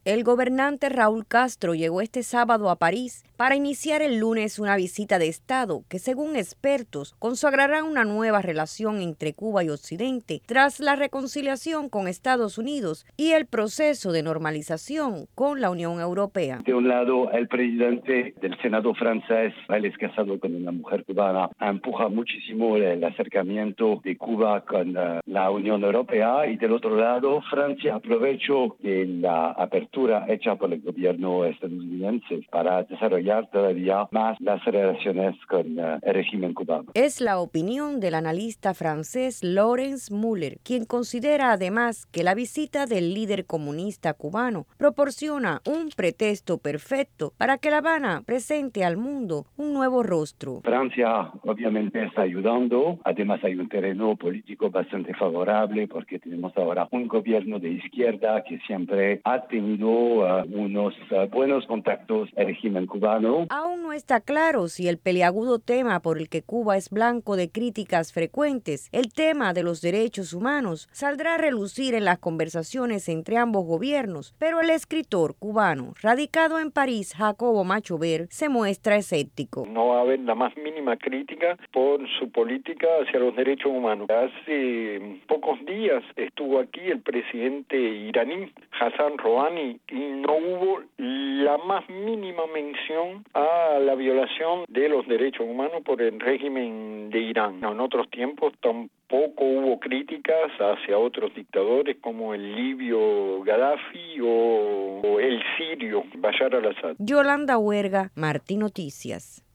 El gobernante Raúl Castro llegó este sábado a París para iniciar el lunes una visita de Estado que, según expertos, consagrará una nueva relación entre Cuba y Occidente tras la reconciliación con Estados Unidos y el proceso de normalización con la Unión Europea. De un lado, el presidente del Senado francés, él es casado con una mujer cubana, empuja muchísimo el acercamiento de Cuba con la Unión Europea, y del otro lado, Francia aprovechó de la apertura hecha por el gobierno estadounidense para desarrollar todavía más las relaciones con el régimen cubano. Es la opinión del analista francés Laurence Muller, quien considera además que la visita del líder comunista cubano proporciona un pretexto perfecto para que La Habana presente al mundo un nuevo rostro. Francia obviamente está ayudando, además hay un terreno político bastante favorable porque tenemos ahora un gobierno de izquierda que siempre ha tenido unos buenos contactos al régimen cubano. Aún no está claro si el peliagudo tema por el que Cuba es blanco de críticas frecuentes, el tema de los derechos humanos, saldrá a relucir en las conversaciones entre ambos gobiernos, pero el escritor cubano radicado en París, Jacobo Machover, se muestra escéptico. No va a haber la más mínima crítica por su política hacia los derechos humanos. Hace pocos días estuvo aquí el presidente iraní, Hassan Rouhani, y no hubo la más mínima mención a la violación de los derechos humanos por el régimen de Irán. En otros tiempos tampoco hubo críticas hacia otros dictadores como el libio Gaddafi o el sirio Bashar al-Assad. Yolanda Huerga, Martí Noticias.